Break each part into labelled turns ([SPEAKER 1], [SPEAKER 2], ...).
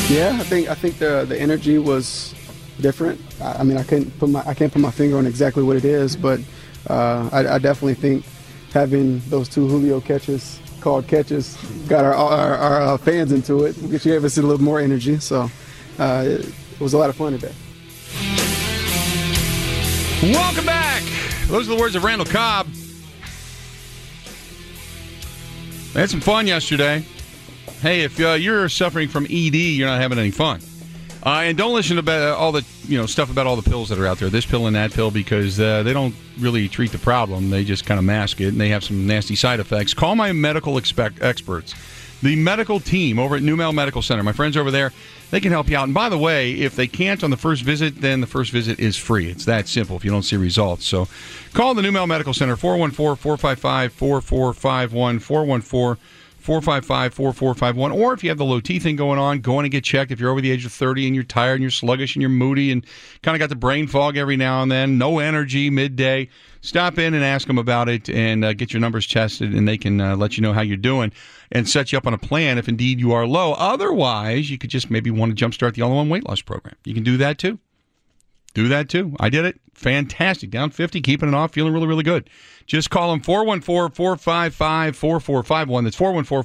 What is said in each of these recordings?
[SPEAKER 1] Yeah, I think the energy was different. I mean, I can't put my finger on exactly what it is, but I definitely think having those two Julio catches called catches got our fans into it. Which gave us a little more energy. So it was a lot of fun today.
[SPEAKER 2] Welcome back. Those are the words of Randall Cobb. I had some fun yesterday. Hey, if you're suffering from ED, you're not having any fun. And don't listen to all the stuff about all the pills that are out there, this pill and that pill, because they don't really treat the problem. They just kind of mask it, and they have some nasty side effects. Call my medical experts, the medical team over at Numel Medical Center. My friends over there, they can help you out. And by the way, if they can't on the first visit, then the first visit is free. It's that simple if you don't see results. So call the Numel Medical Center, 414-455-4451, 455-4451. Or if you have the low T thing going on, go in and get checked. If you're over the age of 30 and you're tired and you're sluggish and you're moody and kind of got the brain fog every now and then, no energy midday, stop in and ask them about it and get your numbers tested, and they can let you know how you're doing and set you up on a plan if indeed you are low. Otherwise, you could just maybe want to jumpstart the All-in-One Weight Loss Program. You can do that too. I did it. Fantastic. Down 50, keeping it off, feeling really, really good. Just call them 414-455-4451. That's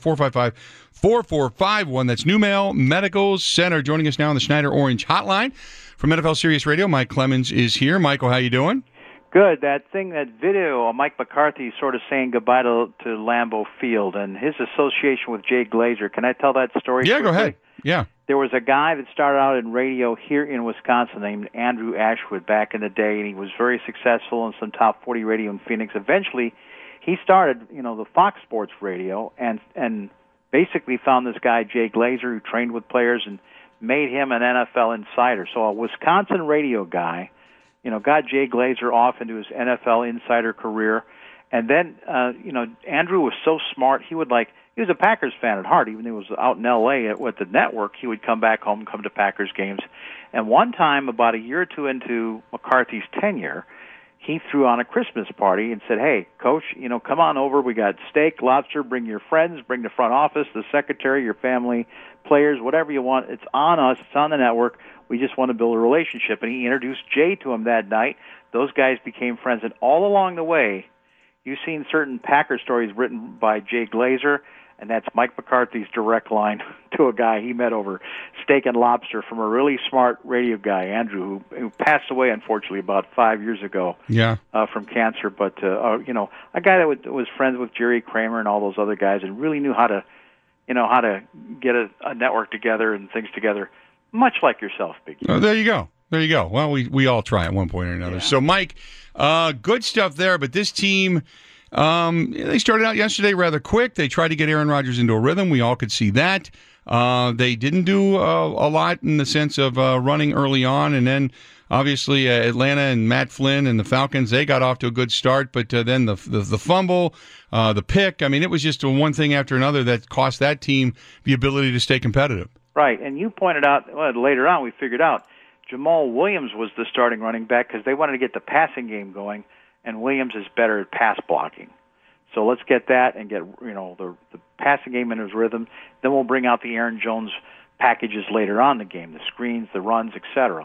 [SPEAKER 2] 414-455-4451. That's Numel Medical Center. Joining us now on the Schneider Orange Hotline from NFL Sirius Radio, Mike Clemens is here. Michael, how you doing?
[SPEAKER 3] Good. That video of Mike McCarthy sort of saying goodbye to Lambeau Field and his association with Jay Glazer. Can I tell that story?
[SPEAKER 2] Yeah,
[SPEAKER 3] quickly?
[SPEAKER 2] Go ahead. Yeah.
[SPEAKER 3] There was a guy that started out in radio here in Wisconsin named Andrew Ashwood back in the day, and he was very successful in some top 40 radio in Phoenix. Eventually, he started, the Fox Sports Radio and basically found this guy, Jay Glazer, who trained with players and made him an NFL insider. So a Wisconsin radio guy, got Jay Glazer off into his NFL insider career. And then, Andrew was so smart, he was a Packers fan at heart. Even though he was out in L.A. with the network, he would come back home and come to Packers games. And one time, about a year or two into McCarthy's tenure, he threw on a Christmas party and said, hey, Coach, come on over. We got steak, lobster, bring your friends, bring the front office, the secretary, your family, players, whatever you want. It's on us. It's on the network. We just want to build a relationship. And he introduced Jay to him that night. Those guys became friends. And all along the way, you've seen certain Packer stories written by Jay Glazer, and that's Mike McCarthy's direct line to a guy he met over steak and lobster from a really smart radio guy, Andrew, who passed away, unfortunately, about 5 years ago from cancer. But, a guy that was friends with Jerry Kramer and all those other guys and really knew how to get a network together and things together, much like yourself, Big E.
[SPEAKER 2] Oh, there you go. Well, we all try at one point or another. Yeah. So, Mike, good stuff there, but this team... they started out yesterday rather quick. They tried to get Aaron Rodgers into a rhythm. We all could see that. They didn't do a lot in the sense of running early on, and then obviously Atlanta and Matt Flynn and the Falcons, they got off to a good start, but then the fumble, the pick, I mean, it was just one thing after another that cost that team the ability to stay competitive.
[SPEAKER 3] Right, and you pointed out, later on we figured out, Jamal Williams was the starting running back because they wanted to get the passing game going, and Williams is better at pass blocking. So let's get that and get the passing game in his rhythm. Then we'll bring out the Aaron Jones packages later on in the game, the screens, the runs, etc.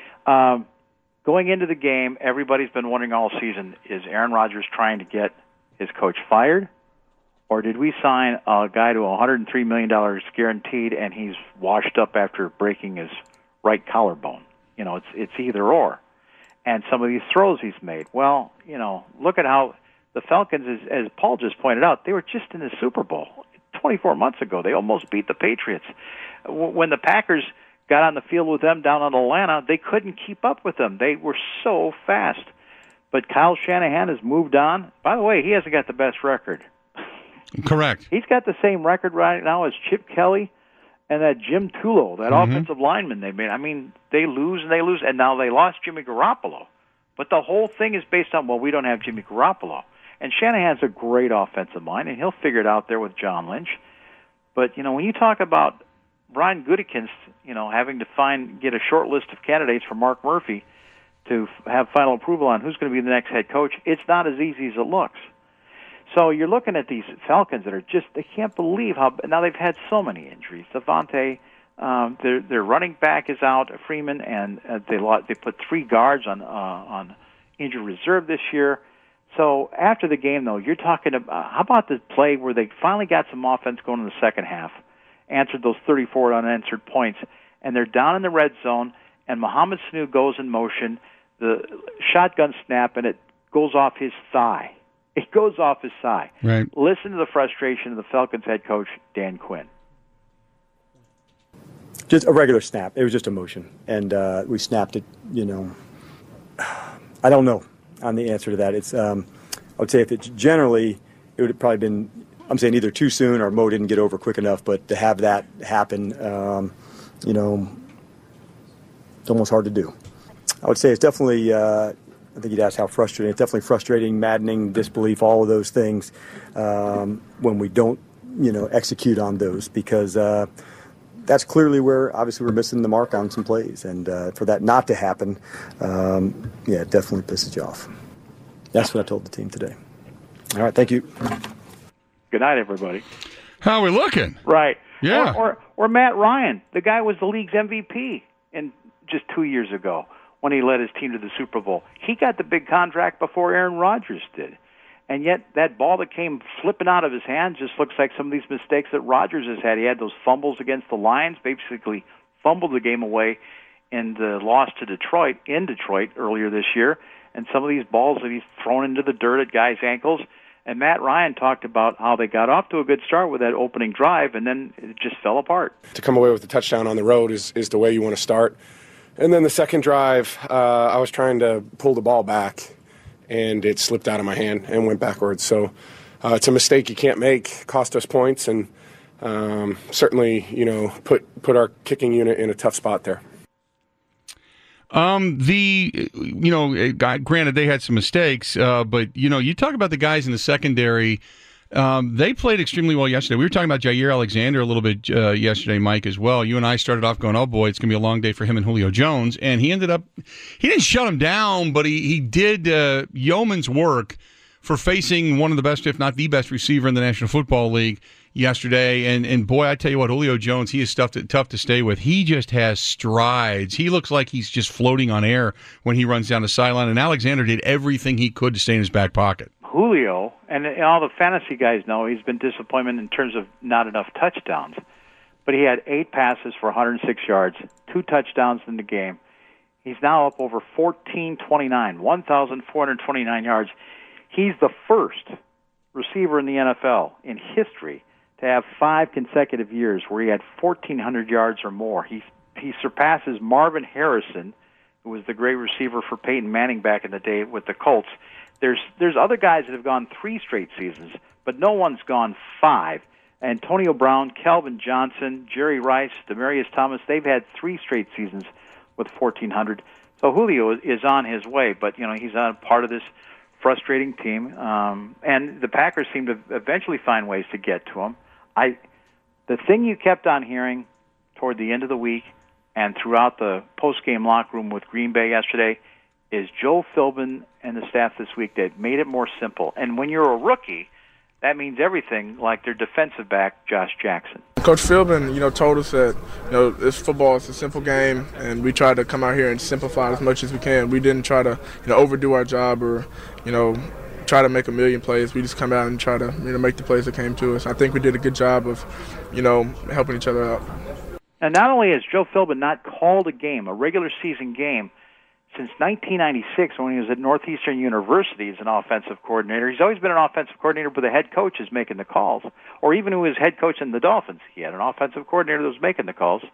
[SPEAKER 3] Going into the game, everybody's been wondering all season, is Aaron Rodgers trying to get his coach fired? Or did we sign a guy to $103 million guaranteed and he's washed up after breaking his right collarbone? It's either or. And some of these throws he's made. Well, look at how the Falcons, as Paul just pointed out, they were just in the Super Bowl 24 months ago. They almost beat the Patriots. When the Packers got on the field with them down in Atlanta, they couldn't keep up with them. They were so fast. But Kyle Shanahan has moved on. By the way, he hasn't got the best record.
[SPEAKER 2] Correct.
[SPEAKER 3] He's got the same record right now as Chip Kelly and that Jim Tulo, that offensive lineman they made. I mean, they lose, and now they lost Jimmy Garoppolo. But the whole thing is based on, we don't have Jimmy Garoppolo. And Shanahan's a great offensive mind, and he'll figure it out there with John Lynch. But, when you talk about Brian Gutekunst, having to get a short list of candidates for Mark Murphy to have final approval on who's going to be the next head coach, it's not as easy as it looks. So you're looking at these Falcons that are they can't believe now they've had so many injuries. Devontae Their running back is out, Freeman, and they put 3 guards on injured reserve this year. So after the game, though, you're talking about how about the play where they finally got some offense going in the second half, answered those 34 unanswered points, and they're down in the red zone, and Mohamed Sanu goes in motion, the shotgun snap, and it goes off his thigh. It goes off his thigh.
[SPEAKER 2] Right.
[SPEAKER 3] Listen to the frustration of the Falcons head coach, Dan Quinn.
[SPEAKER 4] Just a regular snap. It was just a motion, and we snapped it. I don't know on the answer to that. It's I would say if it's generally, it would have probably been. I'm saying either too soon or Mo didn't get over quick enough. But to have that happen, it's almost hard to do. I would say it's definitely. I think you'd ask how frustrating. It's definitely frustrating, maddening, disbelief, all of those things when we don't, execute on those because. That's clearly where, obviously, we're missing the mark on some plays. And for that not to happen, it definitely pisses you off. That's what I told the team today. All right, thank you.
[SPEAKER 3] Good night, everybody.
[SPEAKER 2] How are we looking?
[SPEAKER 3] Right.
[SPEAKER 2] Yeah.
[SPEAKER 3] Or Matt Ryan. The guy was the league's MVP just 2 years ago when he led his team to the Super Bowl. He got the big contract before Aaron Rodgers did. And yet that ball that came flipping out of his hand just looks like some of these mistakes that Rodgers has had. He had those fumbles against the Lions, basically fumbled the game away in the loss to Detroit earlier this year. And some of these balls that he's thrown into the dirt at guys' ankles. And Matt Ryan talked about how they got off to a good start with that opening drive, and then it just fell apart.
[SPEAKER 5] To come away with a touchdown on the road is the way you want to start. And then the second drive, I was trying to pull the ball back, and it slipped out of my hand and went backwards. So it's a mistake you can't make, cost us points, and certainly, put our kicking unit in a tough spot there.
[SPEAKER 2] Granted, they had some mistakes, but, you talk about the guys in the secondary. They played extremely well yesterday. We were talking about Jair Alexander a little bit yesterday, Mike, as well. You and I started off going, oh, boy, it's going to be a long day for him and Julio Jones. And he didn't shut him down, but he did yeoman's work for facing one of the best, if not the best receiver in the National Football League yesterday. And boy, I tell you what, Julio Jones, he is tough to stay with. He just has strides. He looks like he's just floating on air when he runs down the sideline. And Alexander did everything he could to stay in his back pocket.
[SPEAKER 3] Julio, and all the fantasy guys know, he's been disappointment in terms of not enough touchdowns. But he had 8 passes for 106 yards, 2 touchdowns in the game. He's now up over 1,429 yards. He's the first receiver in the NFL in history to have 5 consecutive years where he had 1,400 yards or more. He surpasses Marvin Harrison, who was the great receiver for Peyton Manning back in the day with the Colts. There's other guys that have gone 3 straight seasons, but no one's gone 5. Antonio Brown, Calvin Johnson, Jerry Rice, Demaryius Thomas, they've had 3 straight seasons with 1,400. So Julio is on his way, but he's on part of this frustrating team, and the Packers seem to eventually find ways to get to him. The thing you kept on hearing toward the end of the week and throughout the post-game locker room with Green Bay yesterday is Joe Philbin and the staff this week that made it more simple. And when you're a rookie, that means everything, like their defensive back, Josh Jackson.
[SPEAKER 6] Coach Philbin, told us that, this football is a simple game, and we try to come out here and simplify it as much as we can. We didn't try to, overdo our job or, try to make a million plays. We just come out and try to, make the plays that came to us. I think we did a good job of, helping each other out.
[SPEAKER 3] And not only has Joe Philbin not called a regular season game, since 1996, when he was at Northeastern University as an offensive coordinator. He's always been an offensive coordinator, but the head coach is making the calls. Or even who was head coach in the Dolphins, he had an offensive coordinator that was making the calls.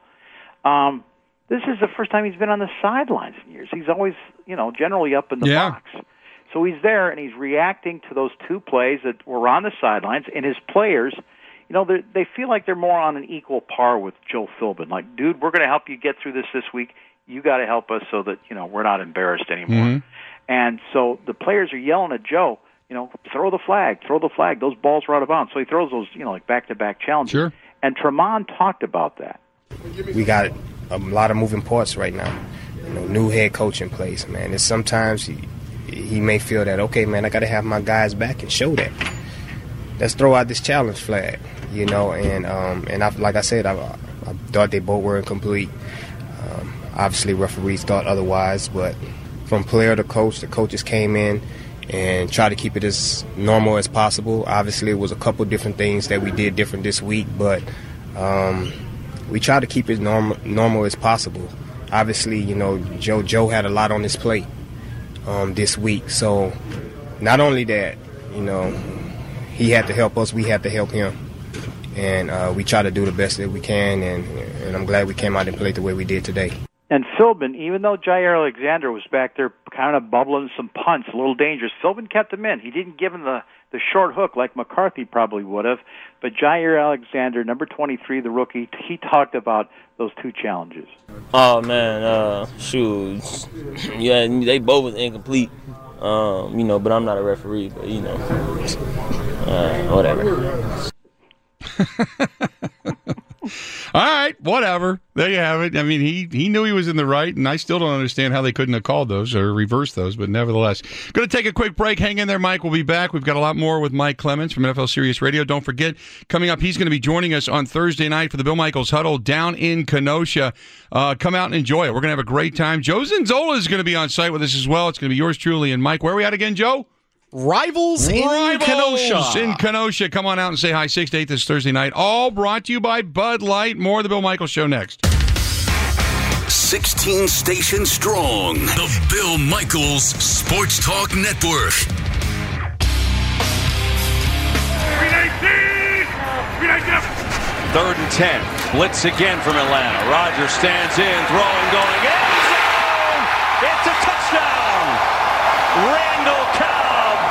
[SPEAKER 3] This is the first time he's been on the sidelines in years. He's always, generally up in the box. So he's there, and he's reacting to those 2 plays that were on the sidelines, and his players, they feel like they're more on an equal par with Joe Philbin. Like, dude, we're going to help you get through this week. You got to help us so that, we're not embarrassed anymore. Mm-hmm. And so the players are yelling at Joe, throw the flag. Those balls are out of bounds. So he throws those, like back-to-back challenges.
[SPEAKER 2] Sure.
[SPEAKER 3] And Tremont talked about that.
[SPEAKER 7] We got a lot of moving parts right now. New head coach in place, man. And sometimes he may feel that, okay, man, I got to have my guys back and show that. Let's throw out this challenge flag, and like I said, I I thought they both were incomplete. Obviously, referees thought otherwise, but from player to coach, the coaches came in and tried to keep it as normal as possible. Obviously, it was a couple different things that we did different this week, but we tried to keep it normal as possible. Obviously, Joe had a lot on his plate this week, so not only that, he had to help us, we had to help him. And we try to do the best that we can, and I'm glad we came out and played the way we did today.
[SPEAKER 3] And Philbin, even though Jair Alexander was back there kind of bubbling some punts, a little dangerous, Philbin kept him in. He didn't give him the short hook like McCarthy probably would have. But Jair Alexander, number 23, the rookie, he talked about those two challenges.
[SPEAKER 8] Oh, man, shoot. Yeah, they both was incomplete, but I'm not a referee, but, whatever.
[SPEAKER 2] All right, whatever. There you have it. I mean, he knew he was in the right, and I still don't understand how they couldn't have called those or reversed those, but nevertheless. Going to take a quick break. Hang in there, Mike. We'll be back. We've got a lot more with Mike Clemens from NFL Sirius Radio. Don't forget, coming up, he's going to be joining us on Thursday night for the Bill Michaels Huddle down in Kenosha. Come out and enjoy it. We're going to have a great time. Joe Zinzola is going to be on site with us as well. It's going to be yours truly and Mike. Where are we at again, Joe?
[SPEAKER 9] Rivals in Kenosha.
[SPEAKER 2] In Kenosha. Come on out and say hi 6 to 8 this Thursday night. All brought to you by Bud Light. More of the Bill Michaels Show next.
[SPEAKER 10] 16 stations strong. The Bill Michaels Sports Talk Network.
[SPEAKER 11] 3rd and 10. Blitz again from Atlanta. Rodgers stands in, throwing, going end zone. It's a touchdown. Randall Cobb.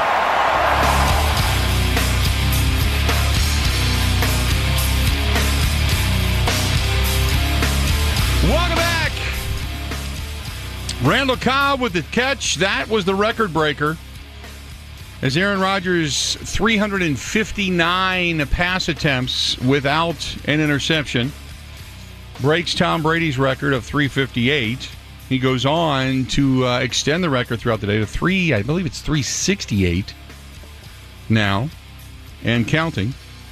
[SPEAKER 2] Welcome back. Randall Cobb with the catch. That was the record breaker. As Aaron Rodgers, 359 pass attempts without an interception, breaks Tom Brady's record of 358. He goes on to extend the record throughout the day to I believe it's 368 now, and counting.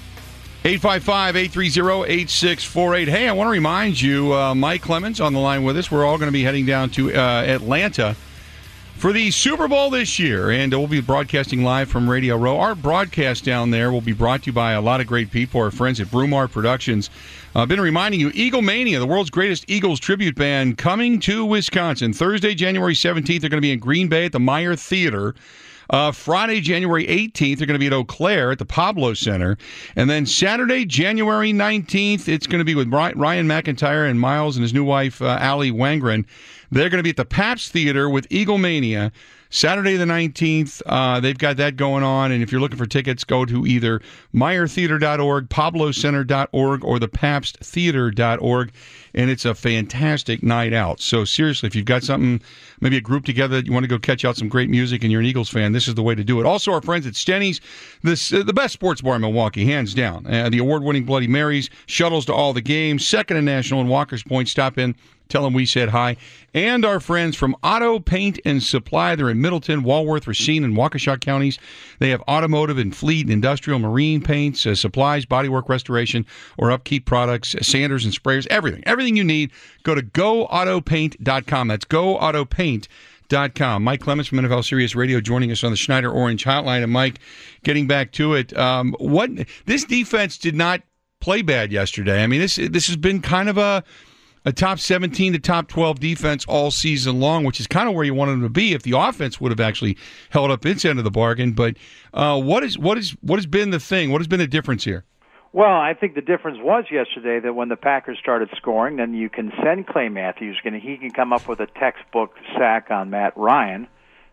[SPEAKER 2] 855-830-8648. Hey, I want to remind you, Mike Clemens on the line with us. We're all going to be heading down to Atlanta for the Super Bowl this year, and we'll be broadcasting live from Radio Row. Our broadcast down there will be brought to you by a lot of great people, our friends at Brumar Productions. I've been reminding you, Eagle Mania, the world's greatest Eagles tribute band, coming to Wisconsin. Thursday, January 17th, they're going to be in Green Bay at the Meyer Theater. Friday, January 18th, they're going to be at Eau Claire at the Pablo Center. And then Saturday, January 19th, it's going to be with Ryan McIntyre and Miles and his new wife, Allie Wangren. They're going to be at the Pabst Theater with Eagle Mania. Saturday the 19th, they've got that going on. And if you're looking for tickets, go to either meyertheater.org, pablocenter.org, or thepabsttheater.org. And it's a fantastic night out. So seriously, if you've got something, maybe a group together that you want to go catch out some great music and you're an Eagles fan, this is the way to do it. Also, our friends at Stenny's, the best sports bar in Milwaukee, hands down. The award-winning Bloody Marys, shuttles to all the games, second and national in Walker's Point. Stop in. Tell them we said hi. And our friends from Auto Paint and Supply. They're in Middleton, Walworth, Racine, and Waukesha counties. They have automotive and fleet and industrial marine paints, supplies, bodywork restoration, or upkeep products, sanders and sprayers, everything. Everything you need. Go to GoAutoPaint.com. That's GoAutoPaint.com. Mike Clemens from NFL Sirius Radio joining us on the Schneider Orange Hotline. And Mike, getting back to it, this defense did not play bad yesterday. I mean, this has been kind of a top 17 to top 12 defense all season long, which is kind of where you wanted them to be if the offense would have actually held up its end of the bargain. But what has been the thing? What has been the difference here?
[SPEAKER 3] Well, I think the difference was yesterday that when the Packers started scoring, then you can send Clay Matthews. He can come up with a textbook sack on Matt Ryan.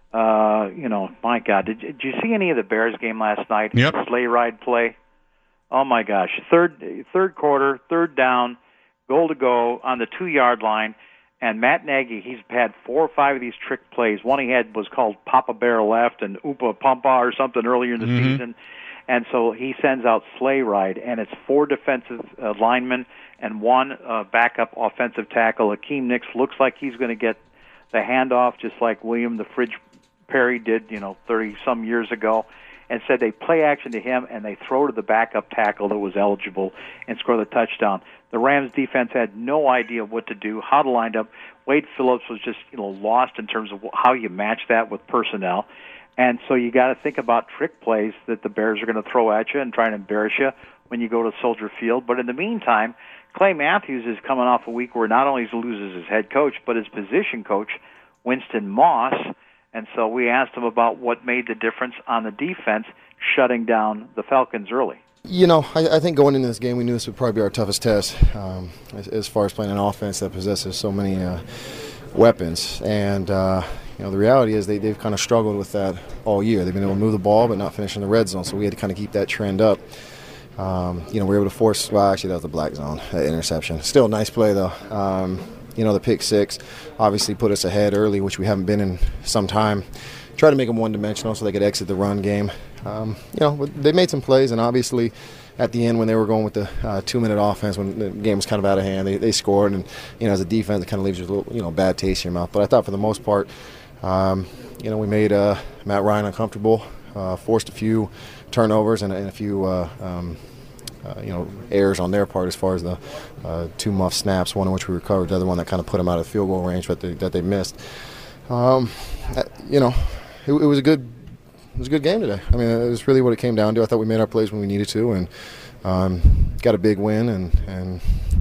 [SPEAKER 3] My God, did you see any of the Bears game last night?
[SPEAKER 2] Yep.
[SPEAKER 3] Sleigh ride play. Oh my gosh! Third quarter, third down. Goal to go on the 2-yard line, and Matt Nagy, he's had 4 or 5 of these trick plays. One he had was called Papa Bear Left and Oopa Pampa or something earlier in the season, and so he sends out Sleigh Ride, and it's 4 defensive linemen and 1 backup offensive tackle. Akeem Nicks looks like he's going to get the handoff just like William the Fridge Perry did, 30-some years ago. and said they play action to him and they throw to the backup tackle that was eligible and score the touchdown. The Rams defense had no idea what to do, how to line up. Wade Phillips was just lost in terms of how you match that with personnel. And so you got to think about trick plays that the Bears are going to throw at you and try and embarrass you when you go to Soldier Field. But in the meantime, Clay Matthews is coming off a week where not only he loses his head coach, but his position coach, Winston Moss. And so we asked him about what made the difference on the defense shutting down the Falcons early.
[SPEAKER 12] I think going into this game, we knew this would probably be our toughest test as far as playing an offense that possesses so many weapons. And, the reality is they've kind of struggled with that all year. They've been able to move the ball but not finish in the red zone, so we had to kind of keep that trend up. We were able to force – well, actually, that was the black zone, that interception. Still a nice play, though. The pick six obviously put us ahead early, which we haven't been in some time. Try to make them one-dimensional so they could exit the run game. They made some plays, and obviously at the end when they were going with the 2-minute offense, when the game was kind of out of hand, they scored. And, as a defense, it kind of leaves you with a little, bad taste in your mouth. But I thought for the most part, we made Matt Ryan uncomfortable, forced a few turnovers and a few errors on their part as far as the 2 muff snaps, one in which we recovered, the other one that kind of put them out of field goal range that they missed. It was a good game today. I mean, it was really what it came down to. I thought we made our plays when we needed to, and got a big win. And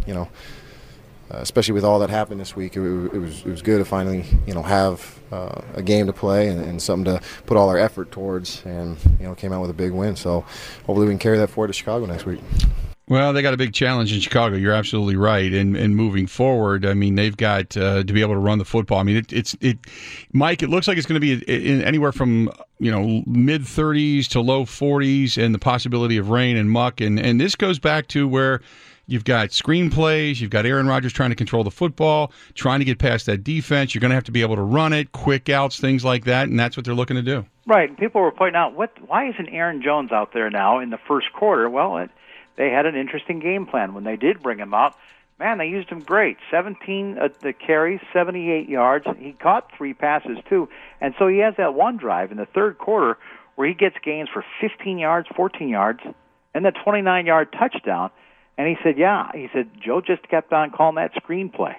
[SPEAKER 12] especially with all that happened this week, it was good to finally have a game to play and something to put all our effort towards, and came out with a big win. So hopefully we can carry that forward to Chicago next week.
[SPEAKER 2] Well, they got a big challenge in Chicago. You're absolutely right. And moving forward, I mean, they've got to be able to run the football. I mean, Mike, it looks like it's going to be in anywhere from mid 30s to low 40s, and the possibility of rain and muck. And this goes back to where you've got screenplays, you've got Aaron Rodgers trying to control the football, trying to get past that defense. You're going to have to be able to run it, quick outs, things like that, and that's what they're looking to do.
[SPEAKER 3] Right. And people were pointing out, why isn't Aaron Jones out there now in the first quarter? Well, they had an interesting game plan. When they did bring him out, man, they used him great. 17 the carries, 78 yards. He caught 3 passes, too. And so he has that one drive in the third quarter where he gets gains for 15 yards, 14 yards, and that 29-yard touchdown. And he said, Joe just kept on calling that screenplay.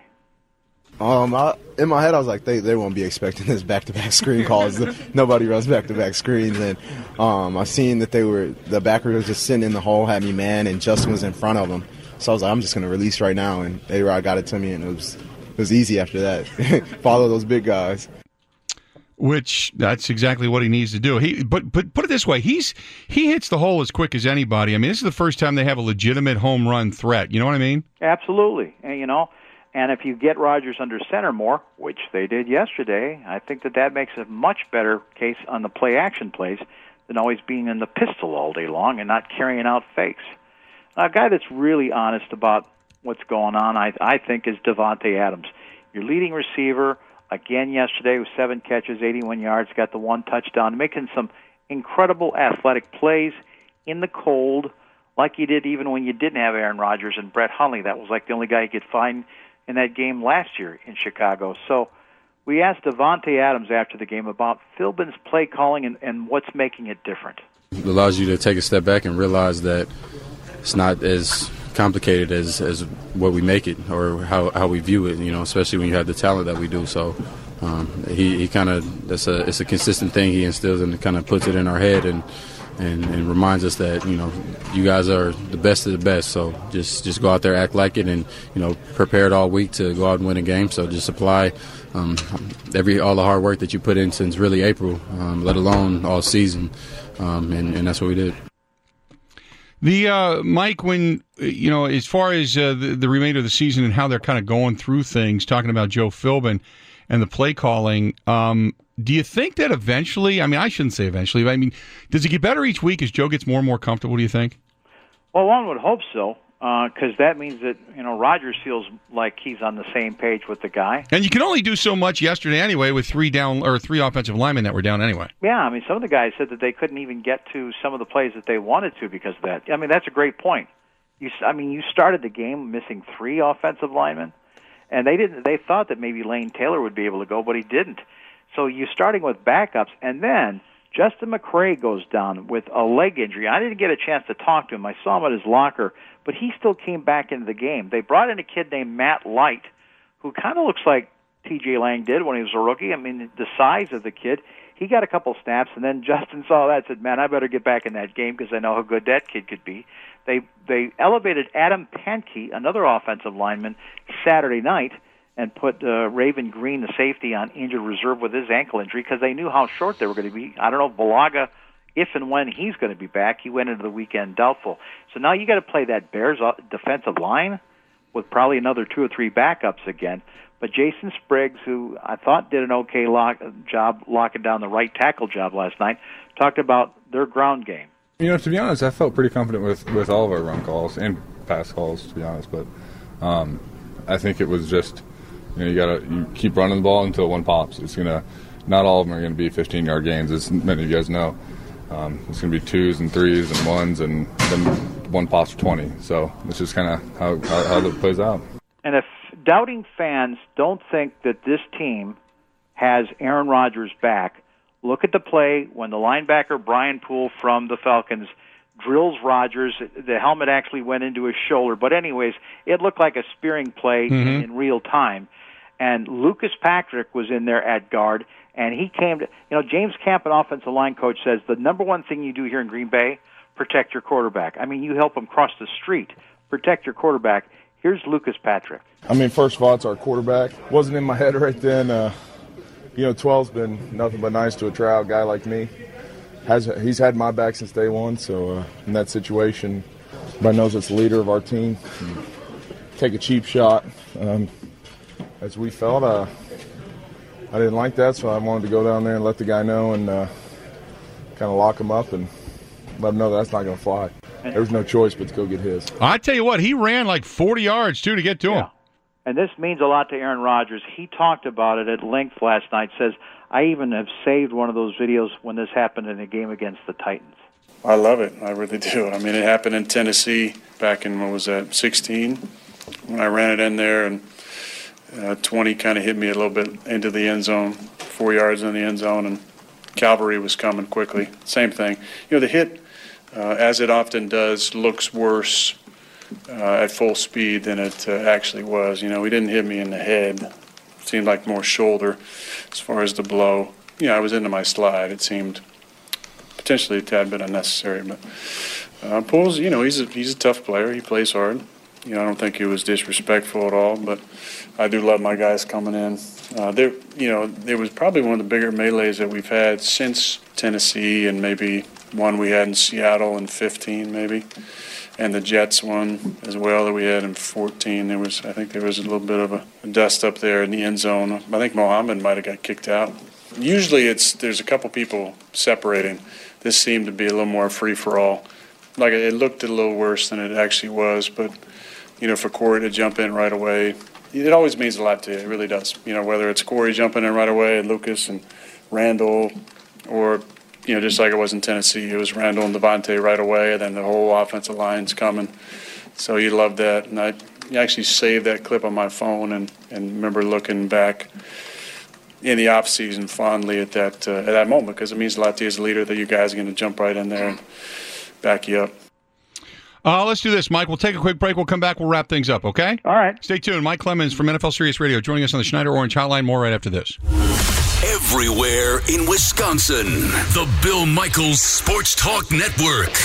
[SPEAKER 13] In my head, I was like, they won't be expecting this back-to-back screen calls. Nobody runs back-to-back screens. And I seen that the backer was just sitting in the hole, had me man, and Justin was in front of him. So I was like, I'm just going to release right now. And A-Rod got it to me, and it was easy after that. Follow those big guys.
[SPEAKER 2] Which that's exactly what he needs to do. But put it this way, he hits the hole as quick as anybody. I mean, this is the first time they have a legitimate home run threat. You know what I mean?
[SPEAKER 3] Absolutely. And if you get Rodgers under center more, which they did yesterday, I think that makes a much better case on the play-action plays than always being in the pistol all day long and not carrying out fakes. Now, a guy that's really honest about what's going on, I think, is Davante Adams. Your leading receiver, again yesterday with 7 catches, 81 yards, got the 1 touchdown, making some incredible athletic plays in the cold, like he did even when you didn't have Aaron Rodgers and Brett Hundley. That was like the only guy you could find in that game last year in Chicago. So we asked Davante Adams after the game about Philbin's play calling and what's making it different.
[SPEAKER 14] It allows you to take a step back and realize that it's not as complicated as what we make it or how we view it, especially when you have the talent that we do. So he kind of, it's a consistent thing he instills and kind of puts it in our head and reminds us that, you guys are the best of the best. So just go out there, act like it, and, prepare it all week to go out and win a game. So just apply all the hard work that you put in since really April, let alone all season. And that's what we did.
[SPEAKER 2] Mike, when, as far as the remainder of the season and how they're kind of going through things, talking about Joe Philbin and the play calling, do you think that eventually, I shouldn't say eventually, but does it get better each week as Joe gets more and more comfortable, do you think?
[SPEAKER 3] Well, one would hope so, because that means that, Rodgers feels like he's on the same page with the guy.
[SPEAKER 2] And you can only do so much yesterday anyway with 3 offensive linemen that were down anyway.
[SPEAKER 3] Yeah, some of the guys said that they couldn't even get to some of the plays that they wanted to because of that. That's a great point. You started the game missing 3 offensive linemen, and they thought that maybe Lane Taylor would be able to go, but he didn't. So you're starting with backups, and then Justin McCray goes down with a leg injury. I didn't get a chance to talk to him. I saw him at his locker, but he still came back into the game. They brought in a kid named Matt Light, who kind of looks like T.J. Lang did when he was a rookie. I mean, the size of the kid. He got a couple snaps, and then Justin saw that and said, man, I better get back in that game because I know how good that kid could be. They elevated Adam Pankey, another offensive lineman, Saturday night, and put Raven Green, the safety, on injured reserve with his ankle injury because they knew how short they were going to be. I don't know, Balaga, if and when he's going to be back. He went into the weekend doubtful. So now you got to play that Bears defensive line with probably another 2 or 3 backups again. But Jason Spriggs, who I thought did an okay job locking down the right tackle job last night, talked about their ground game.
[SPEAKER 15] You know, to be honest, I felt pretty confident with all of our run calls and pass calls, to be honest. But I think it was just, you keep running the ball until one pops. Not all of them are gonna be 15-yard games, as many of you guys know. It's gonna be 2s and 3s and 1s, and then one pops for 20. So it's just kind of how it plays out.
[SPEAKER 3] And if doubting fans don't think that this team has Aaron Rodgers back, look at the play when the linebacker Brian Poole from the Falcons drills Rodgers. The helmet actually went into his shoulder. But anyways, it looked like a spearing play in real time. And Lucas Patrick was in there at guard, and he came to, James Camp, an offensive line coach, says the number one thing you do here in Green Bay, protect your quarterback. I mean, you help him cross the street. Protect your quarterback. Here's Lucas Patrick.
[SPEAKER 16] I mean, first of all, it's our quarterback. Wasn't in my head right then. 12's been nothing but nice to a tryout guy like me. He's had my back since day one, so in that situation, everybody knows it's the leader of our team. Take a cheap shot. As we felt, I didn't like that, so I wanted to go down there and let the guy know and kind of lock him up and let him know that's not going to fly. There was no choice but to go get his.
[SPEAKER 2] I tell you what, he ran like 40 yards, too, to get to him.
[SPEAKER 3] And this means a lot to Aaron Rodgers. He talked about it at length last night, says, I even have saved one of those videos when this happened in a game against the Titans.
[SPEAKER 17] I love it. I really do. I mean, it happened in Tennessee back in, 16, when I ran it in there, and 20 kind of hit me a little bit into the end zone, 4 yards in the end zone, and cavalry was coming quickly. Same thing. The hit, as it often does, looks worse at full speed than it actually was. He didn't hit me in the head. It seemed like more shoulder as far as the blow. I was into my slide. It seemed potentially a tad bit unnecessary. But Poole's, he's a tough player. He plays hard. I don't think he was disrespectful at all, but I do love my guys coming in. There was probably one of the bigger melees that we've had since Tennessee, and maybe one we had in Seattle in 15 maybe. And the Jets one as well that we had in 14. I think there was a little bit of a dust up there in the end zone. I think Mohammed might have got kicked out. Usually there's a couple people separating. This seemed to be a little more free-for-all. Like, it looked a little worse than it actually was, but, for Corey to jump in right away, it always means a lot to you. It really does. Whether it's Corey jumping in right away and Lucas and Randall, or just like it was in Tennessee, it was Randall and Devontae right away, and then the whole offensive line's coming. So you love that. And I actually saved that clip on my phone and remember looking back in the off season fondly at that moment, because it means a lot to you as a leader that you guys are going to jump right in there and back you up.
[SPEAKER 2] Let's do this, Mike. We'll take a quick break. We'll come back. We'll wrap things up, okay?
[SPEAKER 3] All right.
[SPEAKER 2] Stay tuned. Mike Clemens from NFL Sirius Radio joining us on the Schneider Orange Hotline. More right after this.
[SPEAKER 10] Everywhere in Wisconsin. The Bill Michaels Sports Talk Network.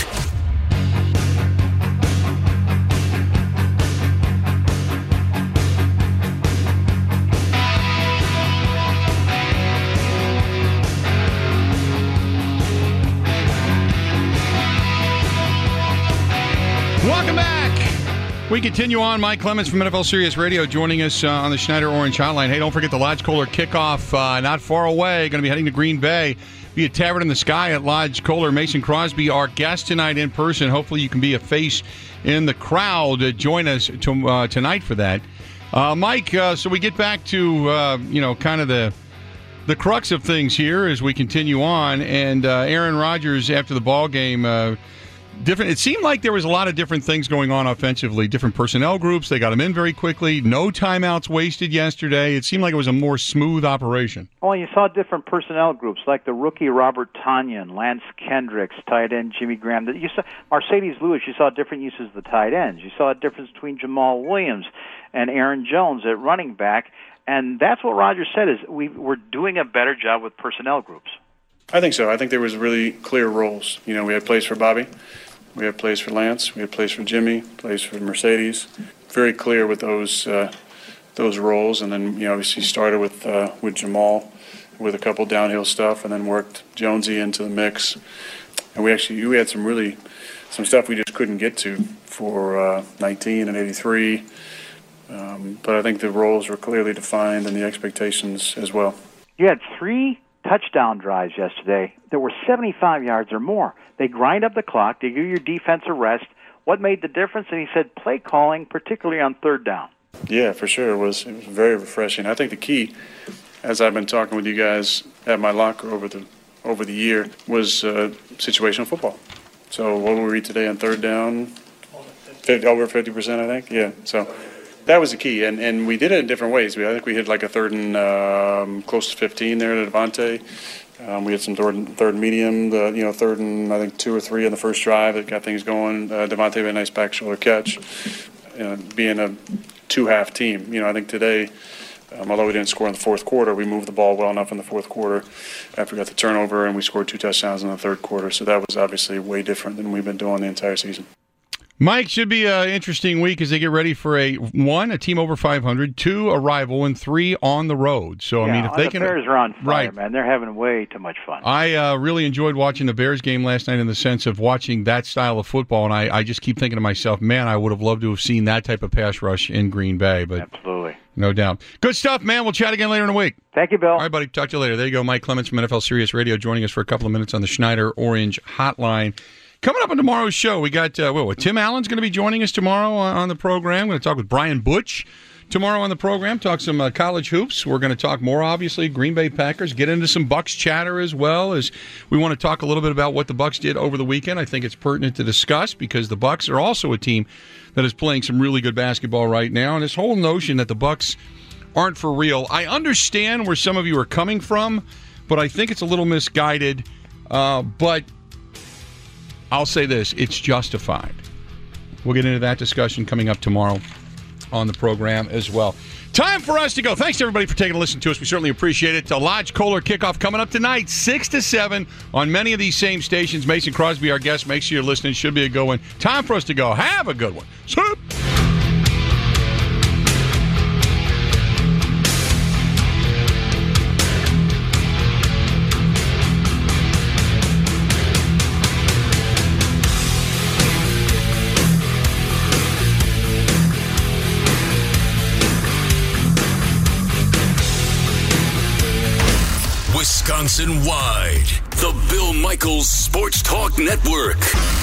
[SPEAKER 2] Welcome back. We continue on. Mike Clemens from NFL Sirius Radio joining us on the Schneider Orange Hotline. Hey, don't forget the Lodge Kohler kickoff not far away. Going to be heading to Green Bay. Be a Tavern in the Sky at Lodge Kohler. Mason Crosby, our guest tonight in person. Hopefully you can be a face in the crowd. Join us tonight for that. Mike, so we get back to, kind of the crux of things here as we continue on. And Aaron Rodgers, after the ball game, different. It seemed like there was a lot of different things going on offensively, different personnel groups. They got them in very quickly. No timeouts wasted yesterday. It seemed like it was a more smooth operation.
[SPEAKER 3] Well, you saw different personnel groups, like the rookie Robert Tonyan, Lance Kendricks, tight end Jimmy Graham. You saw Mercedes Lewis. You saw different uses of the tight ends. You saw a difference between Jamal Williams and Aaron Jones at running back. And that's what Roger said, is we're doing a better job with personnel groups.
[SPEAKER 17] I think so. I think there was really clear roles. We had plays for Bobby. We had plays for Lance. We had plays for Jimmy, plays for Mercedes. Very clear with those roles. And then, obviously started with Jamal with a couple downhill stuff, and then worked Jonesy into the mix. And we had some stuff we just couldn't get to for 19 and 83. But I think the roles were clearly defined and the expectations as well.
[SPEAKER 3] You had 3 touchdown drives yesterday that were 75 yards or more. They grind up the clock. They give your defense a rest. What made the difference? And he said play calling, particularly on third down.
[SPEAKER 17] Yeah, for sure. It was very refreshing. I think the key, as I've been talking with you guys at my locker over the year, was situational football. So what were we today on third down? Over 50%, I think. Yeah. So that was the key, and we did it in different ways. I think we hit like a third and close to 15 there to Devontae. We had some third and medium, third and I think 2 or 3 on the first drive that got things going. Devontae had a nice back shoulder catch. Being a 2-half team, I think today, although we didn't score in the fourth quarter, we moved the ball well enough in the fourth quarter after we got the turnover, and we scored 2 touchdowns in the third quarter. So that was obviously way different than we've been doing the entire season.
[SPEAKER 2] Mike, should be an interesting week as they get ready for a team over 500, 2, a rival, and 3 on the road. So, I mean, if they can...
[SPEAKER 3] The Bears are on fire,
[SPEAKER 2] right,
[SPEAKER 3] man. They're having way too much fun.
[SPEAKER 2] I really enjoyed watching the Bears game last night in the sense of watching that style of football, and I just keep thinking to myself, man, I would have loved to have seen that type of pass rush in Green Bay. But
[SPEAKER 3] absolutely.
[SPEAKER 2] No doubt. Good stuff, man. We'll chat again later in the week.
[SPEAKER 3] Thank you, Bill. All
[SPEAKER 2] right, buddy. Talk to you later. There you go. Mike Clements from NFL Sirius Radio joining us for a couple of minutes on the Schneider Orange Hotline. Coming up on tomorrow's show, we got Tim Allen's going to be joining us tomorrow on the program. We're going to talk with Brian Butch tomorrow on the program, talk some college hoops. We're going to talk more, obviously, Green Bay Packers, get into some Bucs chatter as well, as we want to talk a little bit about what the Bucs did over the weekend. I think it's pertinent to discuss because the Bucs are also a team that is playing some really good basketball right now, and this whole notion that the Bucs aren't for real. I understand where some of you are coming from, but I think it's a little misguided, but I'll say this, it's justified. We'll get into that discussion coming up tomorrow on the program as well. Time for us to go. Thanks, everybody, for taking a listen to us. We certainly appreciate it. Lodge Kohler kickoff coming up tonight, 6 to 7 on many of these same stations. Mason Crosby, our guest. Make sure you're listening. Should be a good one. Time for us to go. Have a good one. Soup.
[SPEAKER 10] Wisconsin-wide, the Bill Michaels Sports Talk Network.